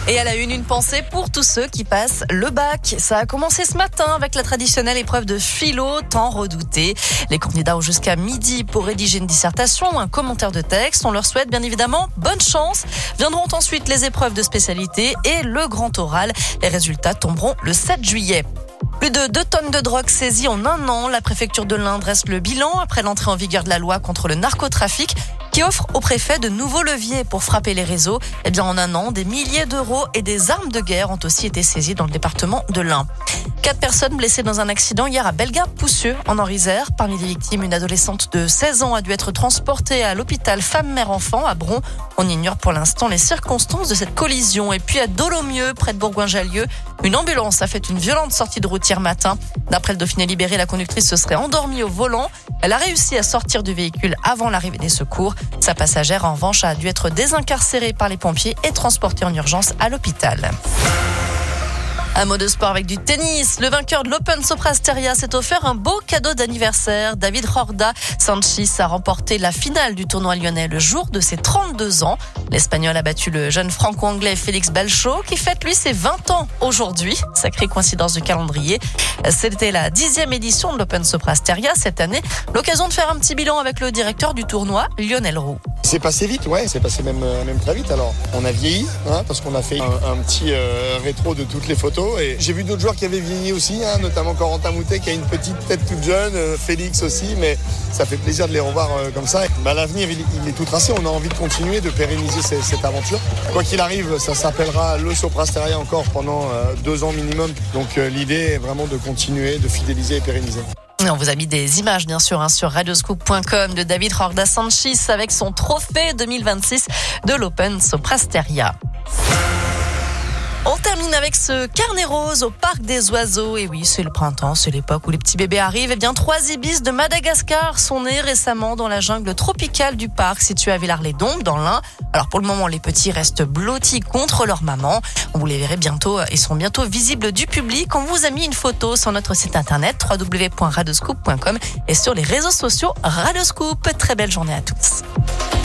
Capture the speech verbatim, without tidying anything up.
Et à la une, une pensée pour tous ceux qui passent le bac. Ça a commencé ce matin avec la traditionnelle épreuve de philo, tant redoutée. Les candidats ont jusqu'à midi pour rédiger une dissertation ou un commentaire de texte. On leur souhaite bien évidemment bonne chance. Viendront ensuite les épreuves de spécialité et le grand oral. Les résultats tomberont le sept juillet. Plus de deux tonnes de drogue saisies en un an. La préfecture de l'Ain dresse le bilan après l'entrée en vigueur de la loi contre le narcotrafic qui offre au préfet de nouveaux leviers pour frapper les réseaux. Eh bien, en un an, des milliers d'euros et des armes de guerre ont aussi été saisies dans le département de l'Ain. Quatre personnes blessées dans un accident hier à Bellegarde-Poussieux, en Henri-Isère. Parmi les victimes, une adolescente de seize ans a dû être transportée à l'hôpital femme-mère-enfant à Bron. On ignore pour l'instant les circonstances de cette collision. Et puis à Dolomieu, près de Bourgoin-Jallieu, une ambulance a fait une violente sortie de route hier matin. D'après le Dauphiné Libéré, la conductrice se serait endormie au volant. Elle a réussi à sortir du véhicule avant l'arrivée des secours. Sa passagère, en revanche, a dû être désincarcérée par les pompiers et transportée en urgence à l'hôpital. Un mot de sport avec du tennis. Le vainqueur de l'Open Soprasteria s'est offert un beau cadeau d'anniversaire. David Jorda Sanchis a remporté la finale du tournoi lyonnais le jour de ses trente-deux ans. L'Espagnol a battu le jeune franco-anglais Félix Balcho qui fête lui ses vingt ans aujourd'hui. Sacrée coïncidence du calendrier. C'était la dixième édition de l'Open Soprasteria cette année. L'occasion de faire un petit bilan avec le directeur du tournoi, Lionel Roux. C'est passé vite, ouais, c'est passé même, même très vite. Alors, on a vieilli, hein, parce qu'on a fait un, un petit euh, rétro de toutes les photos. Et j'ai vu d'autres joueurs qui avaient vieilli aussi, hein, notamment Corentin Moutet qui a une petite tête toute jeune, euh, Félix aussi, mais ça fait plaisir de les revoir euh, comme ça. Bah, l'avenir, il, il est tout tracé. On a envie de continuer, de pérenniser ces, cette aventure. Quoi qu'il arrive, ça s'appellera le Soprasteria encore pendant euh, deux ans minimum. Donc, euh, l'idée est vraiment de continuer, de fidéliser et pérenniser. On vous a mis des images, bien sûr, hein, sur radioscoop point com de David Jorda Sanchis avec son trophée deux mille vingt-six de l'Open Soprasteria. On termine avec ce carnet rose au Parc des Oiseaux. Et oui, c'est le printemps, c'est l'époque où les petits bébés arrivent. Eh bien, trois ibis de Madagascar sont nés récemment dans la jungle tropicale du parc situé à Villars-les-Dombes, dans l'Ain. Alors, pour le moment, les petits restent blottis contre leur maman. Vous les verrez bientôt, ils seront bientôt visibles du public. On vous a mis une photo sur notre site internet w w w point radioscoop point com et sur les réseaux sociaux Radioscoop. Très belle journée à tous.